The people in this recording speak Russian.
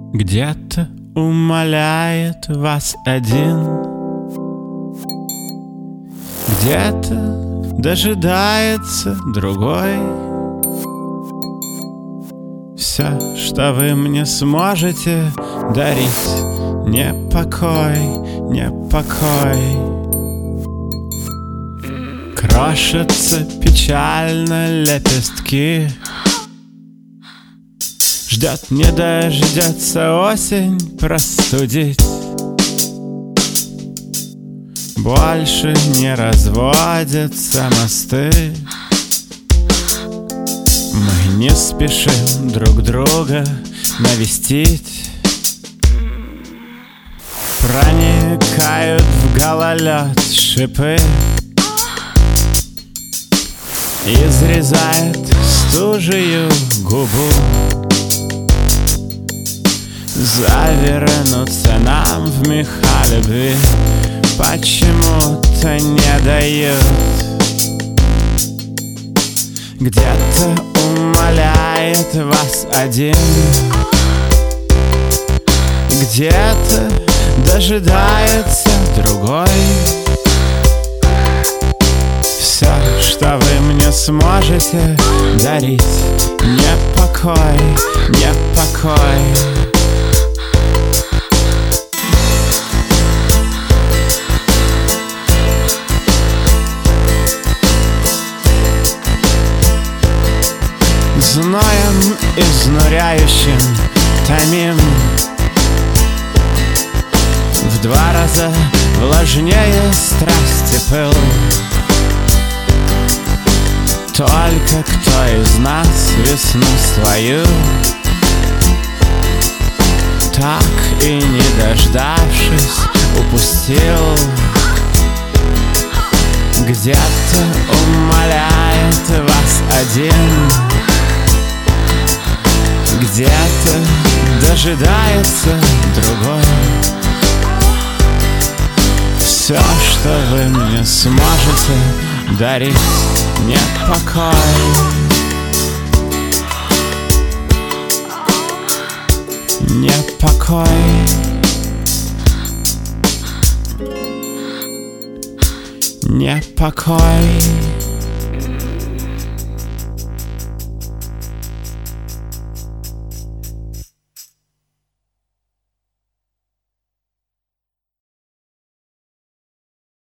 Где-то умоляет вас один, где-то дожидается другой. Все, что вы мне сможете дарить, не покой, не покой. Крошатся печально лепестки, ждет не дождется осень простудить. Больше не разводятся мосты, мы не спешим друг друга навестить. Проникают в гололед шипы, изрезает стужею губу. Завернуться нам в меха любви почему-то не дают. Где-то умоляет вас один, где-то дожидается другой. Все, что вы мне сможете дарить, не покой, не покой. Зноем изнуряющим томим, в 2 раза влажнее страсти пыл. Только кто из нас весну свою так и не дождавшись упустил? Где-то умоляет вас один, где-то дожидается другой. Все, что вы мне сможете дарить, не покой, не покой, не покой.